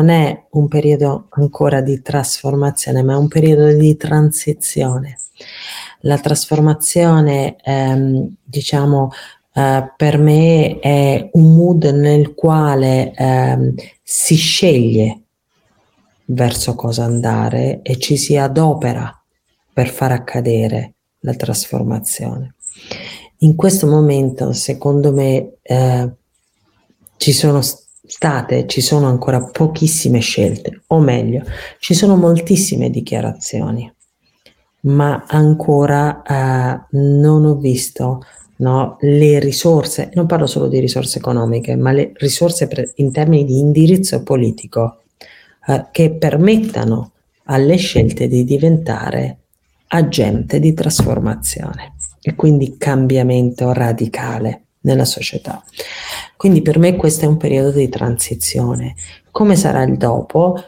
non è un periodo ancora di trasformazione, ma è un periodo di transizione. La trasformazione, diciamo, per me è un mood nel quale si sceglie verso cosa andare e ci si adopera per far accadere la trasformazione. In questo momento, secondo me, ci sono ancora pochissime scelte, o meglio, ci sono moltissime dichiarazioni, ma ancora non ho visto, no, le risorse, non parlo solo di risorse economiche, ma le risorse in termini di indirizzo politico che permettano alle scelte di diventare agente di trasformazione e quindi cambiamento radicale nella società. Quindi per me questo è un periodo di transizione. Come sarà il dopo?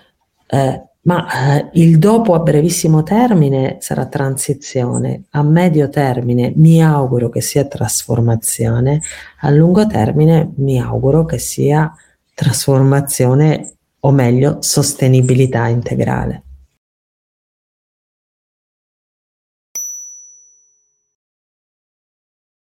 Il dopo a brevissimo termine sarà transizione, a medio termine mi auguro che sia trasformazione, a lungo termine mi auguro che sia trasformazione, o meglio, sostenibilità integrale.